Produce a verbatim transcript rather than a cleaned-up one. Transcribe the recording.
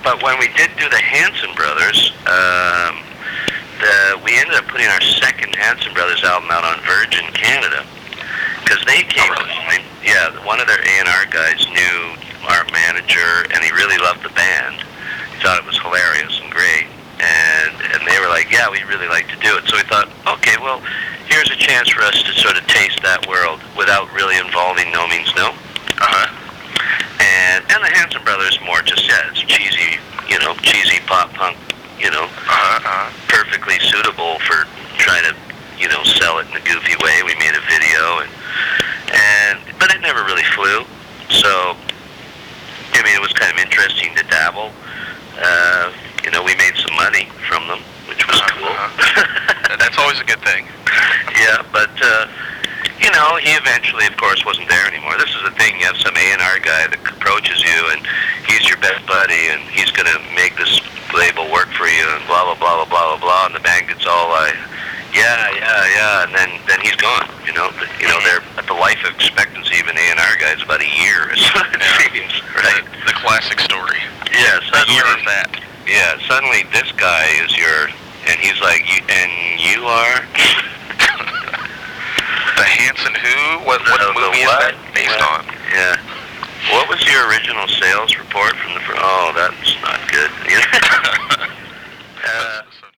but when we did do the Hanson Brothers, um, the, we ended up putting our second Hanson Brothers album out on Virgin Canada, because they came Oh, to really? mind. Yeah, one of their A and R guys knew our manager, and he really loved the band. He thought it was hilarious and great, and and they were like, yeah, we'd really like to do it. So we thought, okay, well, here's a chance for us to sort of taste that world without really involving No Means No. Uh-huh. And and the Hanson Brothers more just, yeah, it's cheesy, you know, cheesy pop punk, you know, Uh-huh, uh-huh. perfectly suitable for trying to, you know, sell it in a goofy way. We made a video, and and but it never really flew. So, I mean, it was kind of interesting to dabble. Uh, you know, we made some money from them, which was Uh-huh, cool. uh-huh. That's always a good thing. Yeah, but, uh, you know, he eventually, of course, wasn't there anymore. This is the thing. You have some A and R guy that approaches you, and he's your best buddy, and he's going to make this label work for you, and blah, blah, blah, blah, blah, blah, blah, and the band gets all like, yeah, yeah, yeah, and then, then he's gone, you know. But, you know, they're at the life expectancy of an A and R guy is about a year, is what it Yeah. seems, right? The, the classic story. Yeah, A suddenly, year of that. yeah, suddenly this guy is your, and he's like, you, and you are? The Hanson Who? What, what The- the movie what? is that based Yeah. on? Yeah. What was your original sales report from the? Fr- oh, that's not good. uh,